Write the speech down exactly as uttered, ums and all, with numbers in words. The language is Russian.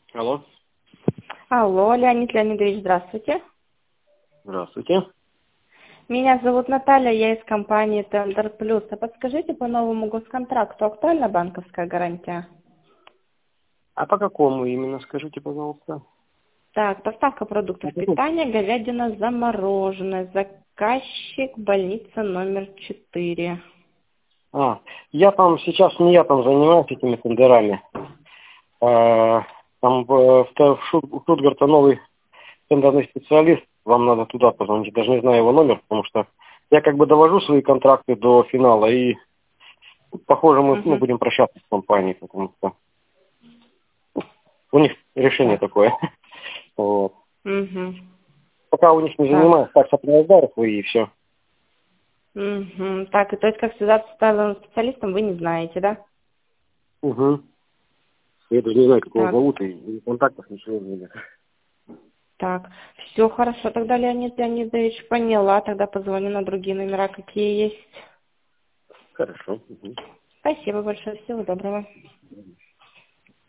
Алло. Алло, Леонид Леонидович, здравствуйте. Здравствуйте. Меня зовут Наталья, я из компании Tender Plus. А подскажите, по новому госконтракту актуальна банковская гарантия? А по какому именно, скажите, пожалуйста? Так, поставка продуктов По какому? питания, говядина замороженная, заказчик больница номер четыре. А, я там сейчас, не я там занимаюсь этими тендерами. А, там в, в, в Шут- у Штутгарта новый тендерный специалист. Вам надо туда позвонить. Даже не знаю его номер, потому что я как бы довожу свои контракты до финала. И, похоже, мы ну, Угу. будем прощаться с компанией, потому что у них решение Так. такое. Вот. Угу. Пока у них не Так. занимаюсь, так сопровождаю свои и все. Угу. Так, и то есть как связаться с тайловым специалистом, вы не знаете, да? Угу. Я даже не знаю, как его Так. зовут, и, и контактов ничего нет. Так, все хорошо. Тогда, Леонид Леонидович, поняла. Тогда позвоню на другие номера, какие есть. Хорошо. Угу. Спасибо большое. Всего доброго.